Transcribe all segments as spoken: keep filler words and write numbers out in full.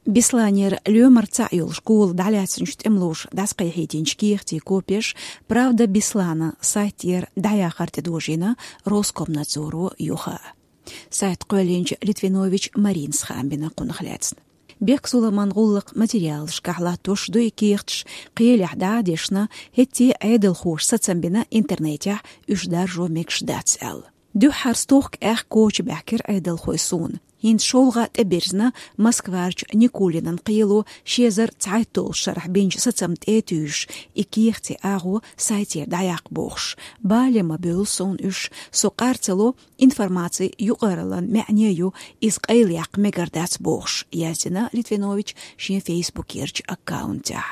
Бисланер Лёмар Цаюл школ даляцинчт эмлуш дасқайхитинчкихти копеш, правда Бислана сайтер даяхарти дожина Роскомнадзору юха. Сайт Қөлинч Литвинович Маринс хамбина кунахляцн. Бек суламангуллық материал шкахла тош дуйкихтш, қиелях дадешна, хетти айдыл хош сацамбина интернетях үждар жомекшдац әл. Дюхар стохк эх коч бәкер айдыл хойсун. Хин шолға тәберзна Москварч Никулинан қиелу шезар цайтол шарах бенч сацамт этюш, икихти агу сайтер даяқ бохш. Балема бөлсон үш, соқарцелу информации юғаралан мәнею из қайлияқ мегардац бохш. Язина Литвинович шин фейсбукерч аккаунтя.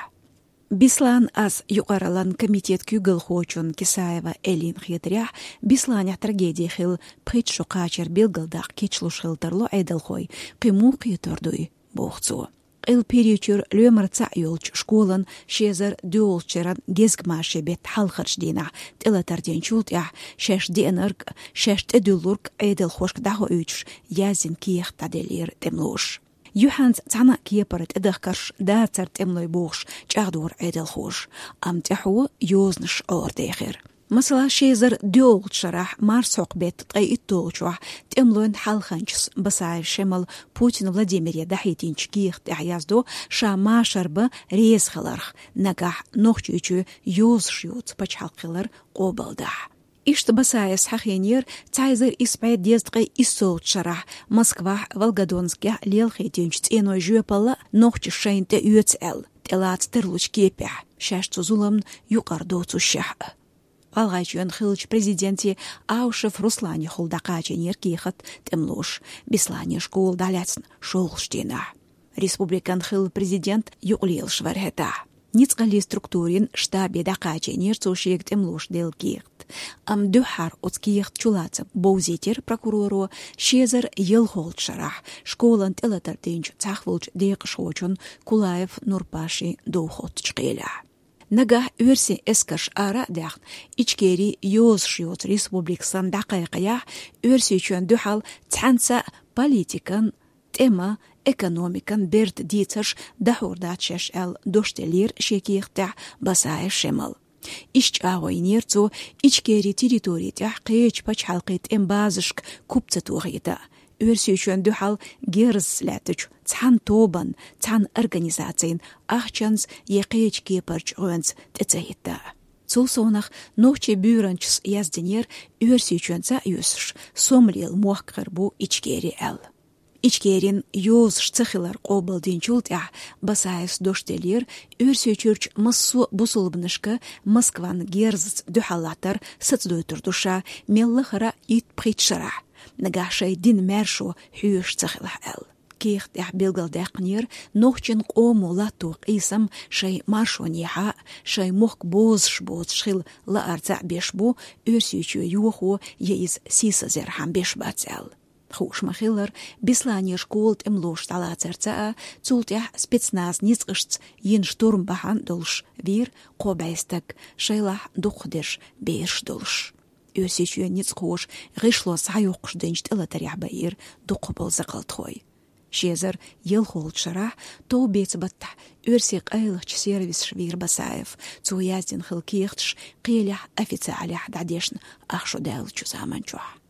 Бислан аз юqaralan комитет күгіл хочун Кисаева Элин хетрях, Бисланя трагедия хил пхитшу қачер билгалдақ кечлуш хилтарлу айдалхой, қиму қитордуй бохцу. Ил периочур Лёмар Цаюлч школан шезар дюолчеран гезгмаши бет халхарч дина, тилатарден чултях, шеш денарг, шеш тедулург айдалхошк даху үчш, язин киех таделир темлуш. Юханс цана киепарет эдахкарш дацарт эмлой бохш чахдур эдэлхош. Амтяху юзнш ордехер. Масала шезар дёлт шарах марсоқ бет тай иттолчуах темлойн халханчс басаев шемал Путин Владимире дахитинч киехт ахязду шама шарба резхаларх нагах нохчучу юзшют пачхалқилар қобалдах. Ишт басаяс хахенер цайзер испайд дездгай иссолт шарах Москва Волгодонске лелхетинч ценой жюпала нохчи шейнте юцэл телац терлуч кепя шашцу зулам юқардоцу шах. Алгайчуен хилч президенти Аушев Руслане холдакаченер кихат темлуш Бислане школ даляцн шолштина. Республикан хил президент юqlil швархета. Ницгали структурин штабе дакаченер цушек темлуш дел кихт. Ам дюхар отскиехт чулаца боузитер прокурору шезар елхолт шарах школан телатартинч цахвулч дейқшочун Кулаев Нурпаши доухот чқеля. Нагах верси эскаш ара дахт ичкери юз шиот республиксан дақайқаях верси чуан дюхал цанца политикан тема экономикан берт дицаш дахурдатшаш эл доштелир шекиехтах басай шемал. Ишчавой нерцу ичкери территориях кеч пачхалқит эмбазышк купцатуғида. Өрсүйшен дюхал герз ләтіч цан тобан, цан организациян ахчанс еқеч кепарч ғынц тәцәйітті. Цул сонах нохче бюранчс язденер өрсүйшенца юсш сомлил муаққыр бу ичкери әл. Ичкерин юз шцехилар қобалдин чултях басайс доштелир өрсөчүрч массу бусулбнышка Москван герзц дюхалатар сацдойтур душа меллахара ит пхитшара. Нагашай дин мершу хюш цехилах эл. Кихтях билгалдақнир нохчин қому латуқ исам шай маршоньяха шай мохк бозшбоз шхил лаарца бешбу өрсөчү юху ейз сисазер хам бешбацэл. Хушмахиллер Бислане школт эмлош талацерца цултях спецназ низгышц ин штурм бахан долш вир қобайстак шайлах духдеш беш долш. Өсечуе низгош гышло сайоқш денчт элатарях баир духбол зақалтхой. Шезер елхолт шарах то бецбатта өрсек айлыч сервис швир басаев цуяздин хилкихтш қилях официалях дадешн ахшудэл чузаманчуах.